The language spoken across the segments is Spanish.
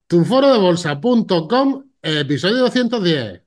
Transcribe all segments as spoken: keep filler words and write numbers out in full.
tu foro de bolsa punto com, episodio doscientos diez.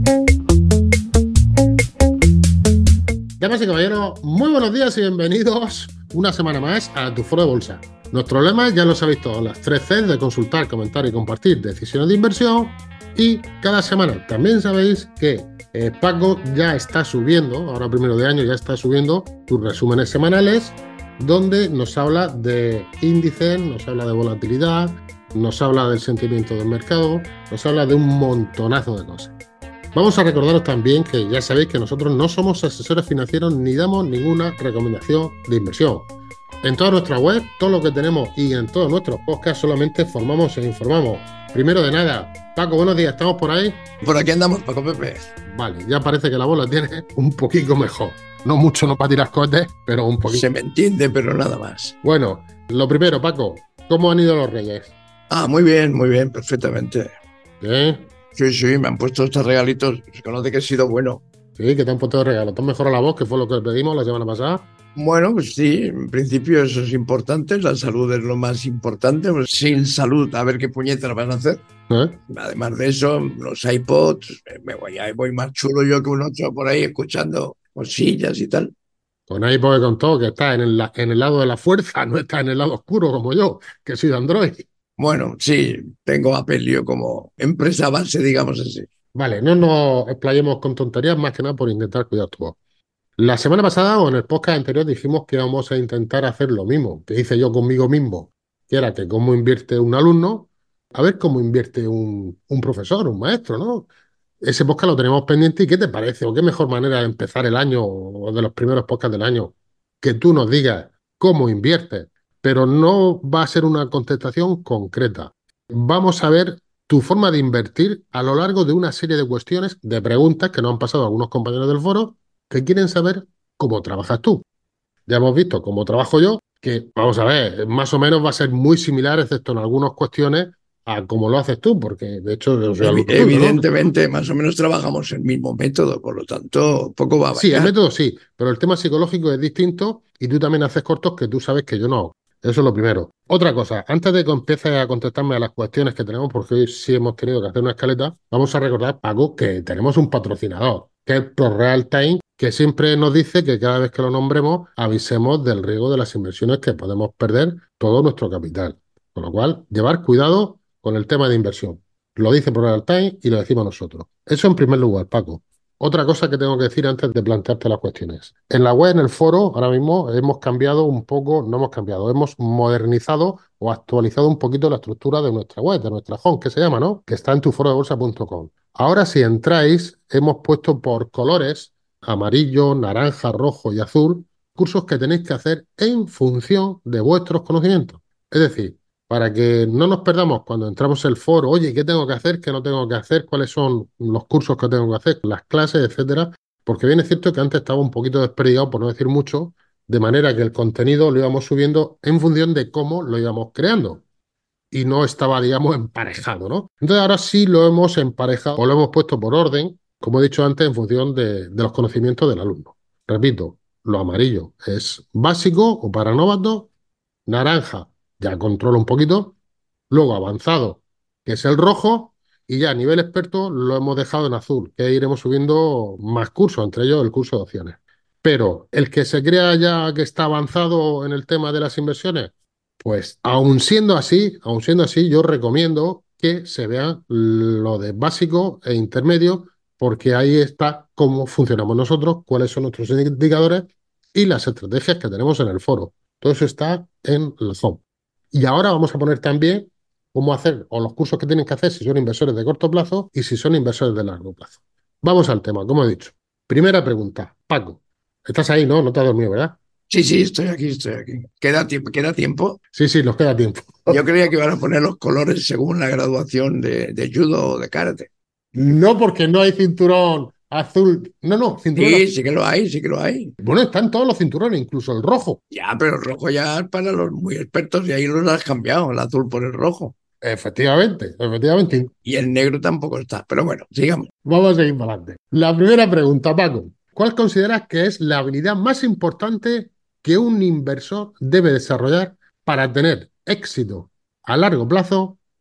Damas y caballeros, muy buenos días y bienvenidos una semana más a Tu Foro de Bolsa. Nuestro lema ya lo sabéis todos, las tres C de consultar, comentar y compartir decisiones de inversión. Y cada semana también sabéis que eh, Paco ya está subiendo, ahora primero de año ya está subiendo tus resúmenes semanales, donde nos habla de índices, nos habla de volatilidad, nos habla del sentimiento del mercado, nos habla de un montonazo de cosas. Vamos a recordaros también que ya sabéis que nosotros no somos asesores financieros ni damos ninguna recomendación de inversión. En toda nuestra web, todo lo que tenemos y en todos nuestros podcasts solamente formamos e informamos. Primero de nada, Paco, buenos días, ¿estamos por ahí? Por aquí andamos, Paco Pepe. Vale, ya parece que la voz la tiene un poquito mejor. No mucho, no para tirar cohetes, pero un poquito. Se me entiende, pero nada más. Bueno, lo primero, Paco, ¿cómo han ido los Reyes? Ah, muy bien, muy bien, perfectamente. ¿Bien? Sí, sí, me han puesto estos regalitos. Se conoce que he sido bueno. Sí, que te han puesto de regalo. ¿Te han mejorado la voz, que fue lo que pedimos la semana pasada? Bueno, pues sí, en principio eso es importante. La salud es lo más importante. Pues sin salud, a ver qué puñetas van a hacer. ¿Eh? Además de eso, los iPods, me voy, voy más chulo yo que un otro por ahí escuchando cosillas y tal. Con ahí porque con todo, que está en el, en el lado de la fuerza, no está en el lado oscuro como yo, que soy de Android. Bueno, sí, tengo Apple yo como empresa base, digamos así. Vale, no nos explayemos con tonterías, más que nada por intentar cuidar tu voz. La semana pasada o en el podcast anterior dijimos que íbamos a intentar hacer lo mismo que hice yo conmigo mismo, que era que cómo invierte un alumno, a ver cómo invierte un, un profesor, un maestro, ¿no? Ese podcast lo tenemos pendiente y ¿qué te parece? ¿O qué mejor manera de empezar el año o de los primeros podcasts del año? Que tú nos digas cómo inviertes, pero no va a ser una contestación concreta. Vamos a ver tu forma de invertir a lo largo de una serie de cuestiones, de preguntas que nos han pasado algunos compañeros del foro que quieren saber cómo trabajas tú. Ya hemos visto cómo trabajo yo, que vamos a ver, más o menos va a ser muy similar, excepto en algunas cuestiones, a cómo lo haces tú, porque de hecho yo soy Evi- alumno tuyo, ¿no? Evidentemente, más o menos trabajamos el mismo método, por lo tanto, poco va a Sí, el variar. método sí, pero el tema psicológico es distinto y tú también haces cortos que tú sabes que yo no hago. Eso es lo primero. Otra cosa, antes de que empieces a contestarme a las cuestiones que tenemos, porque hoy sí hemos tenido que hacer una escaleta, vamos a recordar, Paco, que tenemos un patrocinador, que es ProReal Time, que siempre nos dice que cada vez que lo nombremos avisemos del riesgo de las inversiones, que podemos perder todo nuestro capital. Con lo cual, llevar cuidado con el tema de inversión. Lo dice ProReal Time y lo decimos nosotros. Eso en primer lugar, Paco. Otra cosa que tengo que decir antes de plantearte las cuestiones. En la web, en el foro, ahora mismo hemos cambiado un poco, no hemos cambiado, hemos modernizado o actualizado un poquito la estructura de nuestra web, de nuestra home, que se llama, ¿no? Que está en tu foro de bolsa punto com. Ahora, si entráis, hemos puesto por colores, amarillo, naranja, rojo y azul, cursos que tenéis que hacer en función de vuestros conocimientos. Es decir, para que no nos perdamos cuando entramos en el foro, oye, ¿qué tengo que hacer? ¿Qué no tengo que hacer? ¿Cuáles son los cursos que tengo que hacer? Las clases, etcétera. Porque bien es cierto que antes estaba un poquito desperdigado, por no decir mucho, de manera que el contenido lo íbamos subiendo en función de cómo lo íbamos creando. Y no estaba, digamos, emparejado, ¿no? Entonces ahora sí lo hemos emparejado o lo hemos puesto por orden, como he dicho antes, en función de, de los conocimientos del alumno. Repito, lo amarillo es básico o para novatos, naranja ya controla un poquito, luego avanzado, que es el rojo, y ya a nivel experto lo hemos dejado en azul, que iremos subiendo más cursos, entre ellos el curso de opciones. Pero el que se crea ya que está avanzado en el tema de las inversiones, pues aun siendo así, aun siendo así, yo recomiendo que se vea lo de básico e intermedio, porque ahí está cómo funcionamos nosotros, cuáles son nuestros indicadores y las estrategias que tenemos en el foro. Todo eso está en el home. Y ahora vamos a poner también cómo hacer, o los cursos que tienen que hacer si son inversores de corto plazo y si son inversores de largo plazo. Vamos al tema, como he dicho. Primera pregunta, Paco. Estás ahí, ¿no? No te has dormido, ¿verdad? Sí, sí, estoy aquí, estoy aquí. ¿Queda tiempo? ¿Queda tiempo? Sí, sí, nos queda tiempo. Yo creía que iban a poner los colores según la graduación de, de judo o de karate. No porque no hay cinturón azul. No, no, cinturón Sí, azul. sí que lo hay, sí que lo hay. Bueno, están todos los cinturones, incluso el rojo. Ya, pero el rojo ya es para los muy expertos y ahí los has cambiado, el azul por el rojo. Efectivamente, efectivamente. Y el negro tampoco está. Pero bueno, sigamos. Vamos a seguir para adelante. La primera pregunta, Paco. ¿Cuál consideras que es la habilidad más importante que un inversor debe desarrollar para tener éxito a largo plazo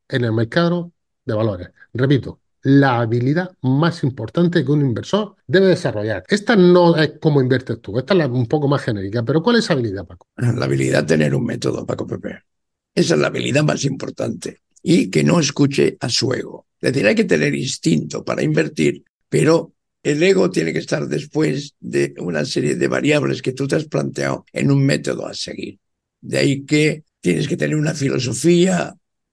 en el mercado de valores. Repito, la habilidad más importante que un inversor debe desarrollar. Esta no es cómo inviertes tú, esta es la un poco más genérica, pero ¿cuál es esa habilidad, Paco? La habilidad de tener un método, Paco Pepe. Esa es la habilidad más importante. Y que no escuche a su ego. Es decir, hay que tener instinto para invertir, pero el ego tiene que estar después de una serie de variables que tú te has planteado en un método a seguir. De ahí que tienes que tener una filosofía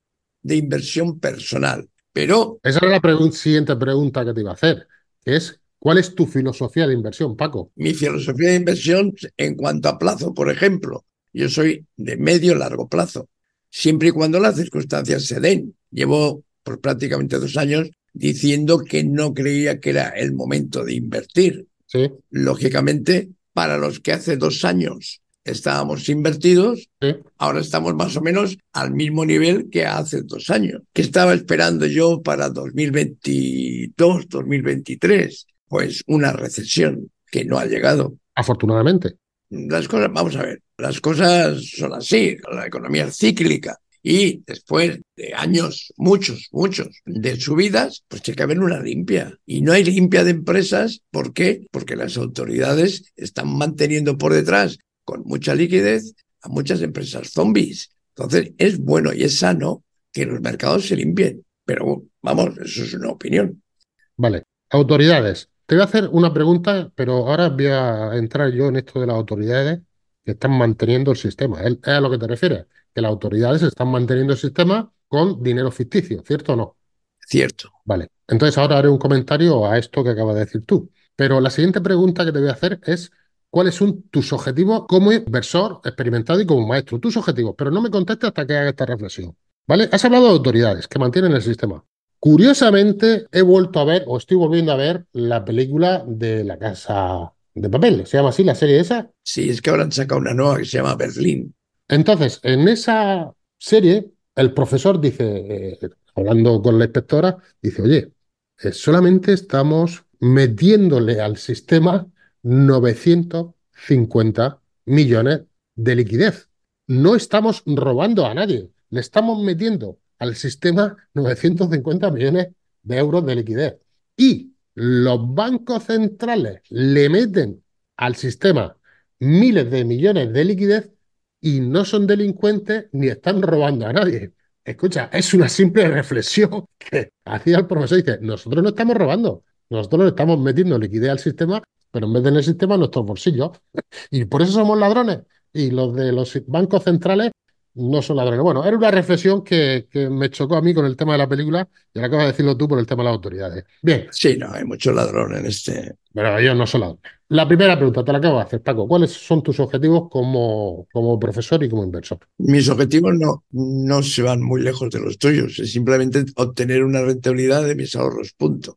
de inversión personal. Pero Esa era la pregun- siguiente pregunta que te iba a hacer, que es, ¿cuál es tu filosofía de inversión, Paco? mi filosofía de inversión en cuanto a plazo, por ejemplo, yo soy de medio largo plazo, siempre y cuando las circunstancias se den. Llevo por prácticamente dos años diciendo que no creía que era el momento de invertir. Sí, Lógicamente, para los que hace dos años estábamos invertidos, sí. ahora estamos más o menos al mismo nivel que hace dos años. ¿Qué estaba esperando yo para dos mil veintidós, dos mil veintitrés? Pues una recesión que no ha llegado. Afortunadamente. Las cosas, vamos a ver, las cosas son así, la economía es cíclica y después de años, muchos, muchos, de subidas, pues tiene que haber una limpia. Y no hay limpia de empresas, ¿por qué? Porque las autoridades están manteniendo por detrás, con mucha liquidez, a muchas empresas zombies. Entonces, es bueno y es sano que los mercados se limpien. Pero, vamos, eso es una opinión. Vale. Autoridades. Te voy a hacer una pregunta, pero ahora voy a entrar yo en esto de las autoridades que están manteniendo el sistema. ¿Es es a lo que te refieres? Que las autoridades están manteniendo el sistema con dinero ficticio, ¿cierto o no? Cierto. Vale. Entonces ahora haré un comentario a esto que acabas de decir tú. Pero la siguiente pregunta que te voy a hacer es, ¿cuáles son tus objetivos como inversor experimentado y como maestro? Tus objetivos, pero no me contestes hasta que haga esta reflexión. ¿Vale? Has hablado de autoridades que mantienen el sistema. Curiosamente, he vuelto a ver, o estoy volviendo a ver, la película de La Casa de Papel. ¿Se llama así la serie esa? Sí, es que ahora han sacado una nueva que se llama Berlín. Entonces, en esa serie, el profesor dice, eh, hablando con la inspectora, dice, oye, eh, solamente estamos metiéndole al sistema novecientos cincuenta millones de liquidez. No estamos robando a nadie, le estamos metiendo al sistema novecientos cincuenta millones de euros de liquidez. Y los bancos centrales le meten al sistema miles de millones de liquidez y no son delincuentes ni están robando a nadie. Escucha, es una simple reflexión que hacía el profesor. Dice, nosotros no estamos robando, nosotros le estamos metiendo liquidez al sistema, pero en vez de en el sistema, en nuestros bolsillos. Y por eso somos ladrones. Y los de los bancos centrales no son ladrones. Bueno, era una reflexión que, que me chocó a mí con el tema de la película y ahora acabas de decirlo tú por el tema de las autoridades. Bien, Sí, no, hay mucho ladrón en este. pero ellos no son ladrones. La primera pregunta te la acabo de hacer, Paco. ¿Cuáles son tus objetivos como, como profesor y como inversor? Mis objetivos no, no se van muy lejos de los tuyos, es simplemente obtener una rentabilidad de mis ahorros, punto.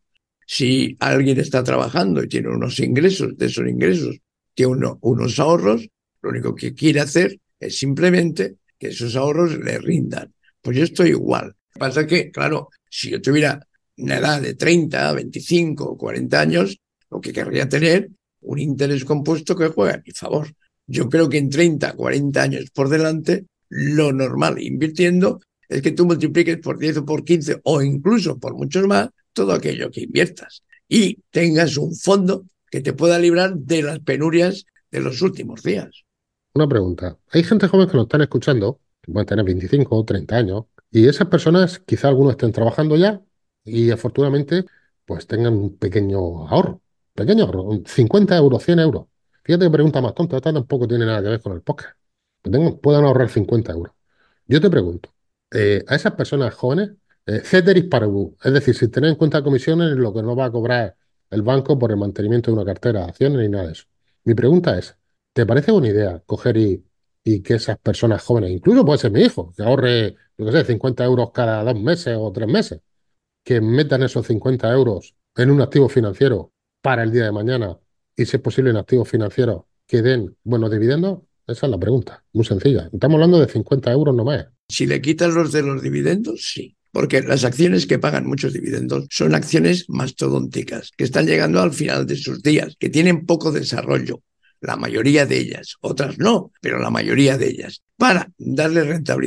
Si alguien está trabajando y tiene unos ingresos, de esos ingresos, tiene uno, unos ahorros, lo único que quiere hacer es simplemente que esos ahorros le rindan. Pues yo estoy igual. Lo que pasa es que, claro, si yo tuviera una edad de treinta, veinticinco, cuarenta años, lo que querría tener un interés compuesto que juegue a mi favor. Yo creo que en treinta, cuarenta años por delante, lo normal invirtiendo es que tú multipliques por diez o por quince o incluso por muchos más todo aquello que inviertas y tengas un fondo que te pueda librar de las penurias de los últimos días. Una pregunta. Hay gente joven que nos están escuchando, que pueden tener veinticinco o treinta años, y esas personas, quizá algunos estén trabajando ya y afortunadamente, pues tengan un pequeño ahorro. Pequeño ahorro, un cincuenta euros, cien euros. Fíjate que pregunta más tonta, esta tampoco tiene nada que ver con el podcast. Que tengan- puedan ahorrar cincuenta euros. Yo te pregunto, eh, a esas personas jóvenes, eh, ceteris paribus, es decir, sin tener en cuenta comisiones en lo que no va a cobrar el banco por el mantenimiento de una cartera de acciones ni nada de eso. Mi pregunta es, ¿te parece buena idea coger y, y que esas personas jóvenes, incluso puede ser mi hijo, que ahorre, yo qué sé, cincuenta euros cada dos meses o tres meses, que metan esos cincuenta euros en un activo financiero para el día de mañana y, si es posible, en activos financieros que den buenos dividendos? Esa es la pregunta, muy sencilla. Estamos hablando de cincuenta euros nomás. Si le quitas los de los dividendos, sí. Porque las acciones que pagan muchos dividendos son acciones mastodónticas, que están llegando al final de sus días, que tienen poco desarrollo, la mayoría de ellas, otras no, pero la mayoría de ellas, para darle rentabilidad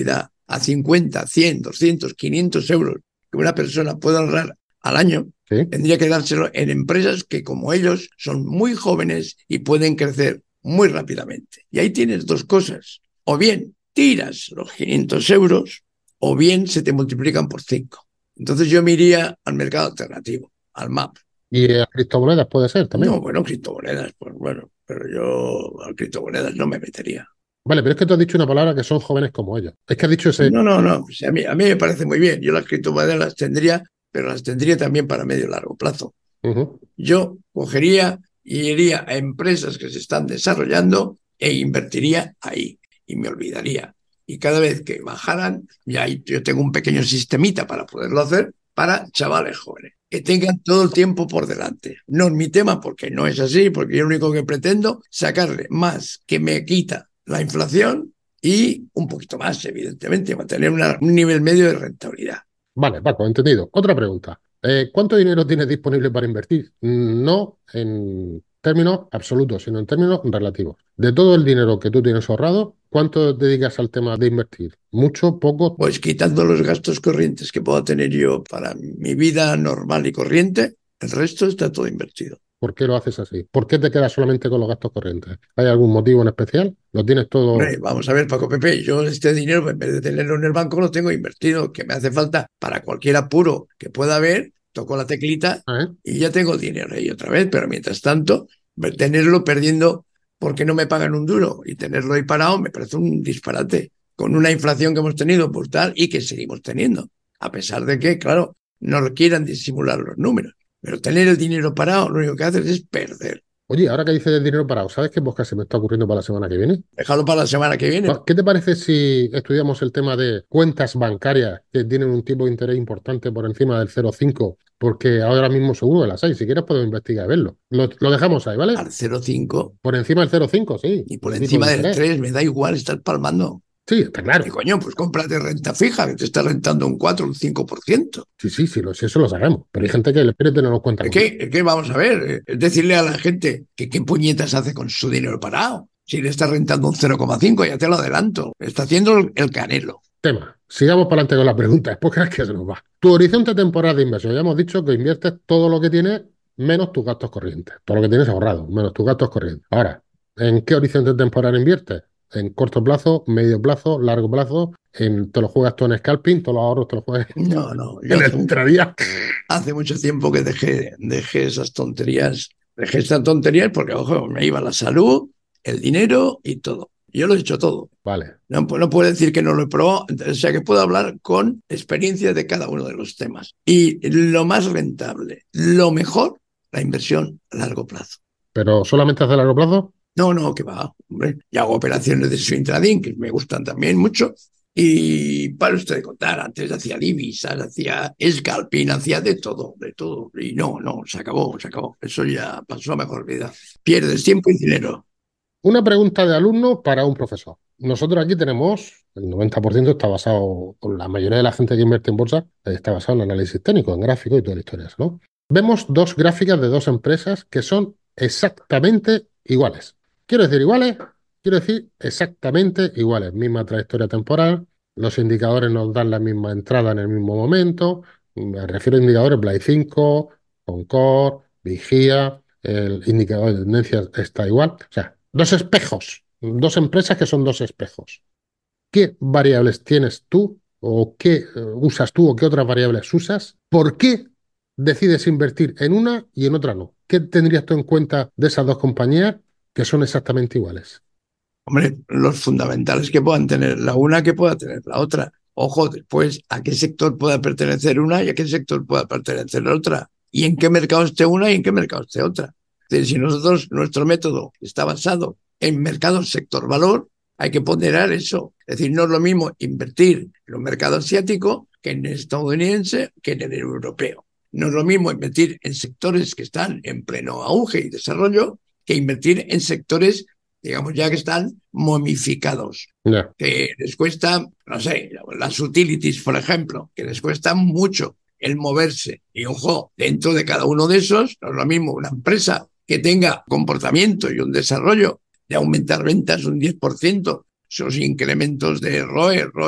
a cincuenta, cien, doscientos, quinientos euros que una persona puede ahorrar al año, ¿Sí? tendría que dárselo en empresas que, como ellos, son muy jóvenes y pueden crecer muy rápidamente. Y ahí tienes dos cosas. O bien tiras los quinientos euros o bien se te multiplican por cinco. Entonces yo me iría al mercado alternativo, al M A P. Y eh, criptomonedas puede ser también. No, bueno, criptomonedas, pues bueno, pero yo a criptomonedas no me metería. Vale, pero es que tú has dicho una palabra que son jóvenes como ellos. Es que has dicho ese... No, no, no. O sea, a, mí, a mí me parece muy bien. Yo las criptomonedas las tendría, pero las tendría también para medio y largo plazo. Uh-huh. Yo cogería y iría a empresas que se están desarrollando e invertiría ahí y me olvidaría. Y cada vez que bajaran, ya yo tengo un pequeño sistemita para poderlo hacer para chavales jóvenes, que tengan todo el tiempo por delante. No es mi tema porque no es así, porque yo lo único que pretendo es sacarle más que me quita la inflación y un poquito más, evidentemente, mantener una, un nivel medio de rentabilidad. Vale, Paco, entendido. Otra pregunta. Eh, ¿cuánto dinero tienes disponible para invertir? No en términos absolutos, sino en términos relativos. De todo el dinero que tú tienes ahorrado, ¿cuánto dedicas al tema de invertir? ¿Mucho, poco? Pues quitando los gastos corrientes que pueda tener yo para mi vida normal y corriente, el resto está todo invertido. ¿Por qué lo haces así? ¿Por qué te quedas solamente con los gastos corrientes? ¿Hay algún motivo en especial? ¿Lo tienes todo? Hombre, vamos a ver, Paco Pepe, yo este dinero, en vez de tenerlo en el banco, lo tengo invertido, que me hace falta para cualquier apuro que pueda haber, toco la teclita ¿Eh? y ya tengo el dinero ahí otra vez, pero mientras tanto, tenerlo perdiendo porque no me pagan un duro y tenerlo ahí parado me parece un disparate, con una inflación que hemos tenido brutal y que seguimos teniendo, a pesar de que, claro, no quieran disimular los números. Pero tener el dinero parado, lo único que haces es perder. Oye, ahora que dices del dinero parado, ¿sabes qué podcast se me está ocurriendo para la semana que viene? Déjalo para la semana que viene. ¿Qué te parece si estudiamos el tema de cuentas bancarias que tienen un tipo de interés importante por encima del cero coma cinco? Porque ahora mismo seguro que las hay. Si quieres podemos investigar y verlo. Lo, lo dejamos ahí, ¿vale? Al cero coma cinco Por encima del cero coma cinco, sí. y por El tipo encima de del interés. tres, me da igual, estás palmando. Sí, está claro. ¿Qué coño? Pues cómprate renta fija, que te está rentando un cuatro o un cinco por ciento. Sí, sí, sí, lo, sí, eso lo sabemos. Pero hay gente que le quiere tenerlo en cuenta. Es que, es que vamos a ver, es decirle a la gente que qué puñetas hace con su dinero parado. Si le está rentando un cero coma cinco, ya te lo adelanto. Está haciendo el, el canelo. Tema. Sigamos para adelante con la pregunta. Después crees que se nos va. Tu horizonte temporal de inversión. Ya hemos dicho que inviertes todo lo que tienes menos tus gastos corrientes. Todo lo que tienes ahorrado, menos tus gastos corrientes. Ahora, ¿en qué horizonte temporal inviertes? ¿En corto plazo, medio plazo, largo plazo? En, ¿te lo juegas tú en scalping? ¿Todos los ahorros te los juegas No, no. Yo en hace, el intradía? hace mucho tiempo que dejé, dejé esas tonterías. Dejé esas tonterías porque, ojo, me iba la salud, el dinero y todo. Yo lo he hecho todo. Vale. No, no puedo decir que no lo he probado, o sea que puedo hablar con experiencia de cada uno de los temas. Y lo más rentable, lo mejor, la inversión a largo plazo. ¿Pero solamente hace largo plazo? No, no, que va, hombre. Y hago operaciones de swing trading que me gustan también mucho. Y para usted de contar, antes hacía divisas, hacía scalping, hacía de todo, de todo. Y no, no, se acabó, se acabó. Eso ya pasó a mejor vida. Pierdes tiempo y dinero. Una pregunta de alumno para un profesor. Nosotros aquí tenemos, el noventa por ciento está basado, la mayoría de la gente que invierte en bolsa está basado en análisis técnico, en gráfico y toda la historia, ¿no? Vemos dos gráficas de dos empresas que son exactamente iguales. Quiero decir iguales, quiero decir exactamente iguales. Misma trayectoria temporal, los indicadores nos dan la misma entrada en el mismo momento. Me refiero a indicadores Blay cinco, Concord, Vigía, el indicador de tendencias está igual. O sea, dos espejos, dos empresas que son dos espejos. ¿Qué variables tienes tú o qué uh, usas tú o qué otras variables usas? ¿Por qué decides invertir en una y en otra no? ¿Qué tendrías tú en cuenta de esas dos compañías que son exactamente iguales? Hombre, los fundamentales que puedan tener la una que pueda tener la otra. Ojo, después, a qué sector pueda pertenecer una y a qué sector pueda pertenecer la otra. Y en qué mercado esté una y en qué mercado esté otra. Es decir, si nosotros, nuestro método está basado en mercado sector valor, hay que ponderar eso. Es decir, no es lo mismo invertir en un mercado asiático que en el estadounidense que en el europeo. No es lo mismo invertir en sectores que están en pleno auge y desarrollo que invertir en sectores, digamos, ya que están momificados. Yeah. Que les cuesta, no sé, las utilities, por ejemplo, que les cuesta mucho el moverse. Y ojo, dentro de cada uno de esos, no es lo mismo una empresa que tenga comportamiento y un desarrollo de aumentar ventas un diez por ciento, esos incrementos de R O E, R O I,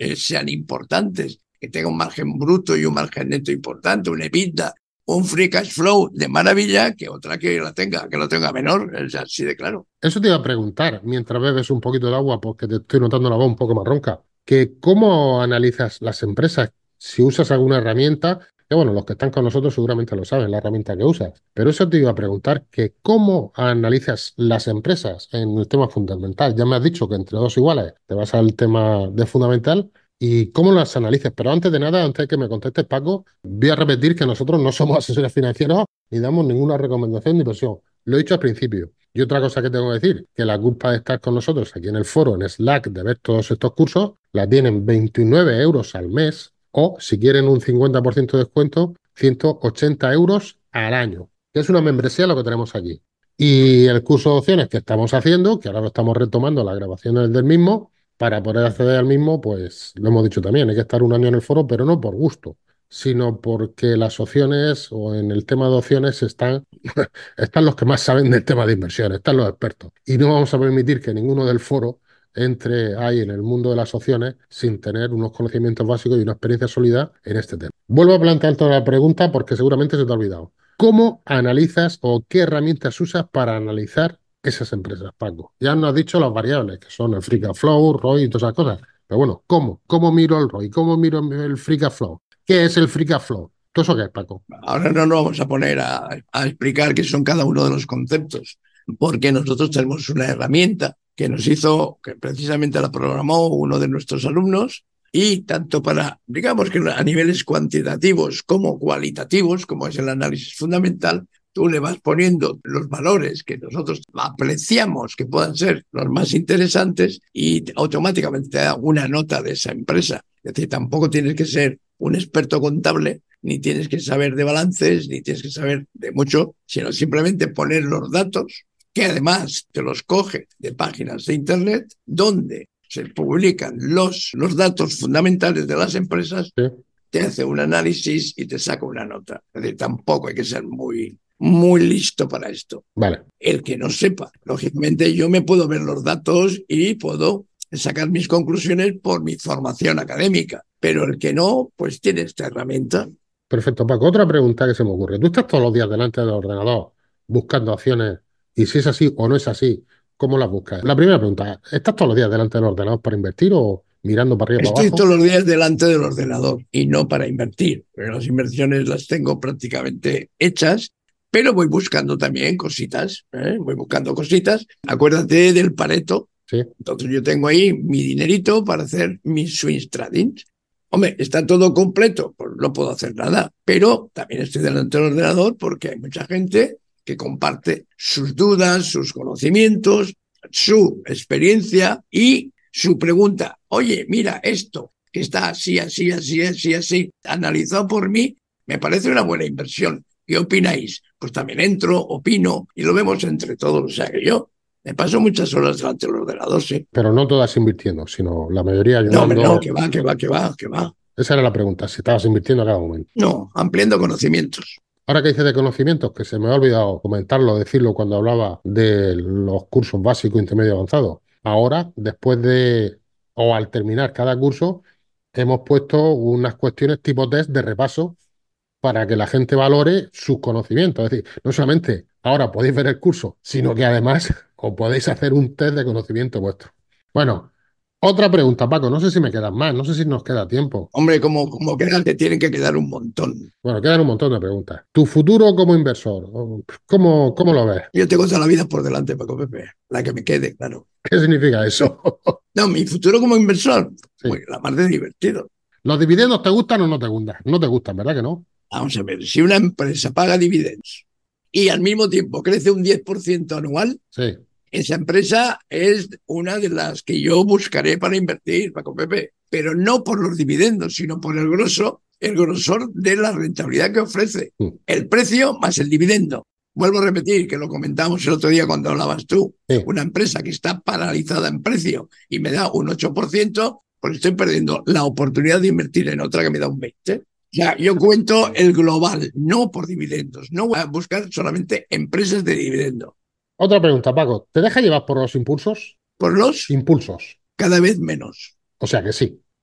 eh, sean importantes, que tenga un margen bruto y un margen neto importante, un EBITDA, un free cash flow de maravilla, que otra que la tenga, que lo tenga menor, es así de claro. Eso te iba a preguntar mientras bebes un poquito de agua, porque te estoy notando la voz un poco más ronca, que cómo analizas las empresas, si usas alguna herramienta, que bueno, los que están con nosotros seguramente lo saben, la herramienta que usas, pero eso te iba a preguntar, que cómo analizas las empresas en el tema fundamental. Ya me has dicho que entre dos iguales te vas al tema de fundamental y cómo las analizas. Pero antes de nada, antes de que me contestes, Paco, voy a repetir que nosotros no somos asesores financieros ni damos ninguna recomendación de inversión. Lo he dicho al principio. Y otra cosa que tengo que decir, que la culpa de estar con nosotros aquí en el foro, en Slack, de ver todos estos cursos, la tienen veintinueve euros al mes o, si quieren un cincuenta por ciento de descuento, ciento ochenta euros al año, que es una membresía lo que tenemos aquí. Y el curso de opciones que estamos haciendo, que ahora lo estamos retomando, las grabaciones del mismo, para poder acceder al mismo, pues lo hemos dicho también, hay que estar un año en el foro, pero no por gusto, sino porque las opciones o en el tema de opciones están están los que más saben del tema de inversión, están los expertos. Y no vamos a permitir que ninguno del foro entre ahí en el mundo de las opciones sin tener unos conocimientos básicos y una experiencia sólida en este tema. Vuelvo a plantear toda la pregunta porque seguramente se te ha olvidado. ¿Cómo analizas o qué herramientas usas para analizar esas empresas, Paco? Ya nos has dicho las variables, que son el free cash flow, R O I y todas esas cosas. Pero bueno, ¿cómo? ¿Cómo miro el R O I? ¿Cómo miro el free cash flow? ¿Qué es el free cash flow? ¿Todo eso qué es, Paco? Ahora no nos vamos a poner a, a explicar qué son cada uno de los conceptos, porque nosotros tenemos una herramienta que nos hizo, que precisamente la programó uno de nuestros alumnos, y tanto para, digamos que a niveles cuantitativos como cualitativos, como es el análisis fundamental, tú le vas poniendo los valores que nosotros apreciamos que puedan ser los más interesantes y automáticamente te da una nota de esa empresa. Es decir, tampoco tienes que ser un experto contable, ni tienes que saber de balances, ni tienes que saber de mucho, sino simplemente poner los datos, que además te los coge de páginas de Internet, donde se publican los, los datos fundamentales de las empresas, ¿Sí? te hace un análisis y te saca una nota. Es decir, tampoco hay que ser muy, muy listo para esto. Vale. El que no sepa, lógicamente yo me puedo ver los datos y puedo sacar mis conclusiones por mi formación académica, pero el que no, pues tiene esta herramienta. Perfecto, Paco. Otra pregunta que se me ocurre. ¿Tú estás todos los días delante del ordenador buscando acciones? Y si es así o no es así, ¿cómo las buscas? La primera pregunta, ¿estás todos los días delante del ordenador para invertir o mirando para arriba o para Estoy abajo? todos los días delante del ordenador y no para invertir, pero las inversiones las tengo prácticamente hechas, pero voy buscando también cositas, ¿eh? Voy buscando cositas. Acuérdate del Pareto. Sí. Entonces yo tengo ahí mi dinerito para hacer mis swing trading. Hombre, ¿está todo completo? Pues no puedo hacer nada, pero también estoy delante del ordenador porque hay mucha gente que comparte sus dudas, sus conocimientos, su experiencia y su pregunta. Oye, mira, esto que está así, así, así, así, así, analizado por mí, me parece una buena inversión. ¿Qué opináis? Pues también entro, opino y lo vemos entre todos. O sea que yo me paso muchas horas delante del ordenador, sí. Pero no todas invirtiendo, sino la mayoría No, hombre, no, ayudando. que va, que va, que va, que va. Esa era la pregunta, si estabas invirtiendo a cada momento. No, ampliando conocimientos. Ahora que dices de conocimientos, que se me ha olvidado comentarlo, decirlo cuando hablaba de los cursos básicos, intermedio y avanzado. Ahora, después de, o al terminar cada curso, hemos puesto unas cuestiones tipo test de repaso para que la gente valore sus conocimientos. Es decir, no solamente ahora podéis ver el curso, sino que además os podéis hacer un test de conocimiento vuestro. Bueno, otra pregunta, Paco. No sé si me quedan más, no sé si nos queda tiempo. Hombre, como, como quedan, te tienen que quedar un montón. Bueno, quedan un montón de preguntas. Tu futuro como inversor, ¿cómo, cómo lo ves? Yo tengo toda la vida por delante, Paco Pepe, la que me quede, claro. ¿Qué significa eso? No, mi futuro como inversor, Sí. muy, la más de divertido. ¿Los dividendos te gustan o no te gustan? No te gustan, ¿verdad que no? Vamos a ver, si una empresa paga dividendos y al mismo tiempo crece un diez por ciento anual, Sí. esa empresa es una de las que yo buscaré para invertir, Paco Pepe, pero no por los dividendos, sino por el grosso, el grosor de la rentabilidad que ofrece. Mm. El precio más el dividendo. Vuelvo a repetir, que lo comentamos el otro día cuando hablabas tú. Sí. Una empresa que está paralizada en precio y me da un ocho por ciento, pues estoy perdiendo la oportunidad de invertir en otra que me da un veinte por ciento. O sea, yo cuento el global, no por dividendos. No voy a buscar solamente empresas de dividendo. Otra pregunta, Paco. ¿Te deja llevar por los impulsos? Por los Impulsos. cada vez menos. O sea que sí.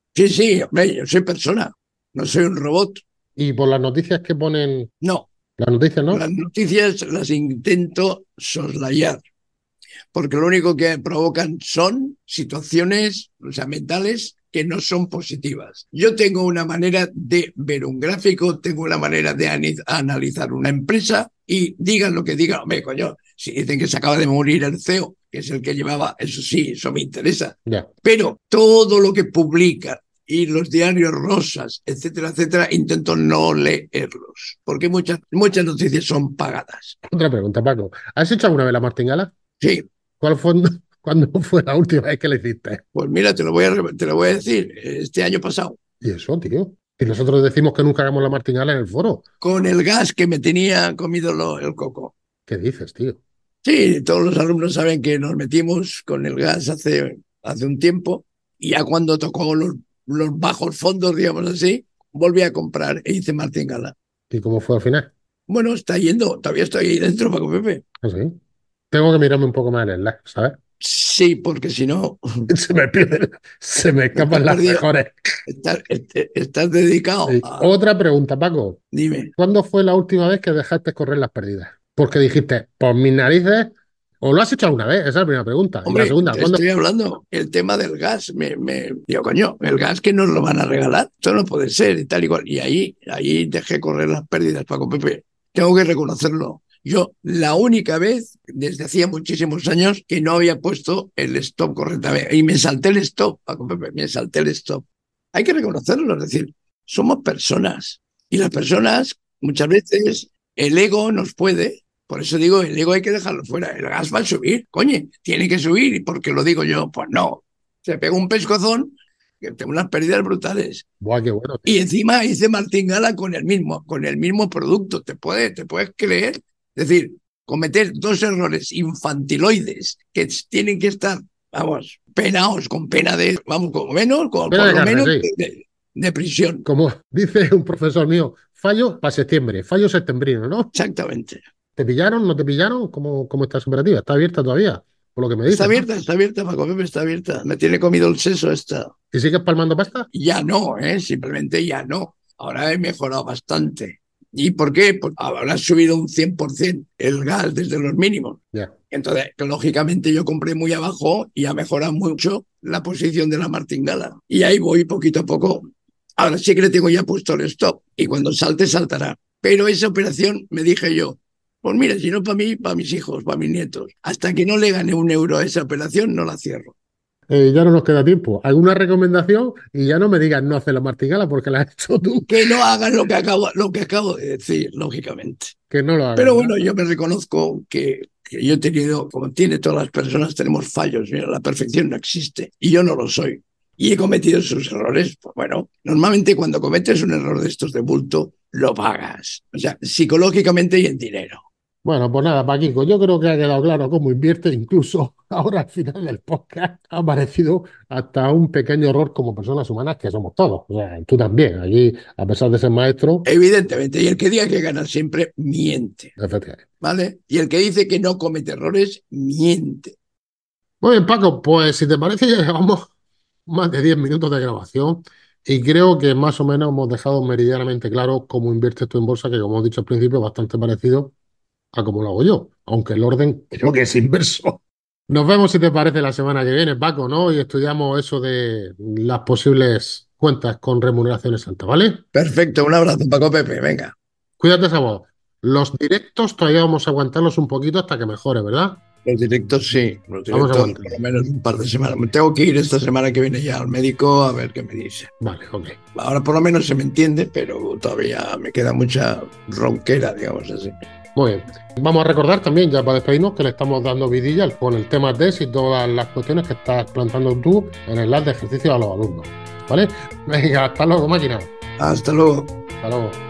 Sí, sí, hombre, yo soy persona, no soy un robot. Y por las noticias que ponen, No, las noticias, ¿no? las noticias las intento soslayar, porque lo único que provocan son situaciones, o sea, mentales que no son positivas. Yo tengo una manera de ver un gráfico, tengo una manera de analizar una empresa y digan lo que digan, hombre, coño, si dicen que se acaba de morir el C E O, que es el que llevaba, eso sí, eso me interesa. Ya. Pero todo lo que publican y los diarios rosas, etcétera, etcétera, intento no leerlos, porque muchas, muchas noticias son pagadas. Otra pregunta, Paco. ¿Has hecho alguna vez la martingala? Sí, ¿Cuál fue, cuándo fue la última vez que la hiciste? pues mira, te lo voy a, te lo voy a decir, este año pasado, ¿Y eso, tío? Y nosotros decimos que nunca hagamos la martingala en el foro. con el gas que me tenía comido lo, el coco. ¿Qué dices, tío? Sí, todos los alumnos saben que nos metimos con el gas hace, hace un tiempo y ya cuando tocó los, los bajos fondos, digamos así, volví a comprar e hice martingala. ¿Y cómo fue al final? Bueno, está yendo, todavía estoy ahí dentro, Paco Pepe. ¿Ah, sí? Tengo que mirarme un poco más el enlace, ¿sabes? Sí, porque si no, Se me pierden, se me escapan las perdido. mejores. Estás, estás dedicado Sí. a... Otra pregunta, Paco. Dime. ¿Cuándo fue la última vez que dejaste correr las pérdidas? Porque dijiste, por mis narices, o lo has hecho alguna vez, esa es la primera pregunta. Y la Hombre, segunda, te ¿cuándo? estoy hablando, el tema del gas, me, me digo, coño, el gas que nos lo van a regalar, esto no puede ser y tal y cual. Y ahí, ahí dejé correr las pérdidas, Paco Pepe. Tengo que reconocerlo. Yo, la única vez, desde hacía muchísimos años, que no había puesto el stop correctamente. Y me salté el stop, Paco Pepe, me salté el stop. Hay que reconocerlo, es decir, somos personas. Y las personas, muchas veces, el ego nos puede. Por eso digo, el ego hay que dejarlo fuera. El gas va a subir, coño, tiene que subir. ¿Y por qué lo digo yo? Pues no. Se pega un pescozón, que tengo unas pérdidas brutales. Buah, qué bueno, tío. Y encima hice martingala con el mismo, con el mismo producto. ¿Te puedes, te puedes creer? Es decir, cometer dos errores infantiloides que tienen que estar, vamos, penados con pena de, vamos, como menos, con, Pena por de lo carne, menos sí. de, de, de prisión. Como dice un profesor mío, fallo para septiembre, fallo septembrino, ¿no? Exactamente. ¿Te pillaron? ¿No te pillaron? ¿Cómo, cómo está su operativa? ¿Está abierta todavía? Por lo que me Está dices, ¿no? abierta, está abierta, Paco Pepe, está abierta. Me tiene comido el seso esta. ¿Y sigues palmando pasta? Ya no, ¿eh? Simplemente ya no. Ahora he mejorado bastante. ¿Y por qué? Pues ahora ha subido un cien por ciento el gas desde los mínimos. Ya. Entonces, lógicamente yo compré muy abajo y ha mejorado mucho la posición de la martingala. Y ahí voy poquito a poco. Ahora sí que le tengo ya puesto el stop y cuando salte, saltará. Pero esa operación me dije yo, pues mira, si no para mí, para mis hijos, para mis nietos. Hasta que no le gane un euro a esa operación, no la cierro. Eh, ya no nos queda tiempo. ¿Alguna recomendación? Y ya no me digas no hacer la martingala porque la has hecho tú. Que no hagan lo que acabo, lo que acabo de decir, lógicamente. Que no lo hagas. Pero ¿no? bueno, yo me reconozco que, que yo he tenido, como tiene todas las personas, tenemos fallos. Mira, la perfección no existe y yo no lo soy. Y he cometido sus errores. Pues bueno, normalmente cuando cometes un error de estos de bulto, lo pagas. O sea, psicológicamente y en dinero. Bueno, pues nada, Paquico, yo creo que ha quedado claro cómo invierte. Incluso ahora al final del podcast ha aparecido hasta un pequeño error como personas humanas que somos todos. O sea, tú también. Allí, a pesar de ser maestro, Evidentemente. Y el que diga que gana siempre, miente. efectivamente. ¿Vale? Y el que dice que no comete errores, miente. Muy bien, Paco, pues si te parece, ya llevamos más de diez minutos de grabación y creo que más o menos hemos dejado meridianamente claro cómo inviertes tú en bolsa, que como hemos dicho al principio, es bastante parecido a cómo lo hago yo, aunque el orden creo que es inverso. Nos vemos si te parece la semana que viene, Paco, ¿no? Y estudiamos eso de las posibles cuentas con remuneraciones altas, ¿vale? Perfecto. Un abrazo, Paco Pepe. Venga. Cuídate esa voz. Los directos todavía vamos a aguantarlos un poquito hasta que mejore, ¿verdad? Los directos sí, los Vamos a directos aguantar. por lo menos un par de semanas. Me tengo que ir esta semana que viene ya al médico a ver qué me dice. Vale, ok. Ahora por lo menos se me entiende, pero todavía me queda mucha ronquera, digamos así. Muy bien. Vamos a recordar también, ya para despedirnos, que le estamos dando vidilla con el tema D E S y todas las cuestiones que estás planteando tú en el lab de ejercicio a los alumnos. ¿Vale? Venga, hasta luego, máquina. Hasta luego. Hasta luego.